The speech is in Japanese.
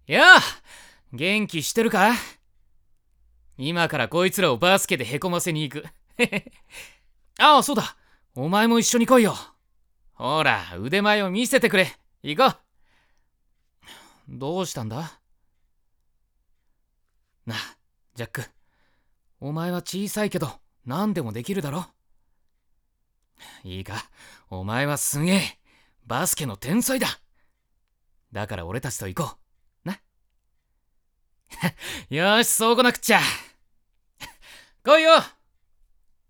やあ、元気してるか？今からこいつらをバスケでへこませに行く。ああ、そうだ。お前も一緒に来いよ。ほら、腕前を見せてくれ。行こう。どうしたんだ？なあ、ジャック。お前は小さいけど、何でもできるだろ。いいか、お前はすげえ。バスケの天才だ。だから俺たちと行こう。な。よし、そうこなくっちゃ。来いよ。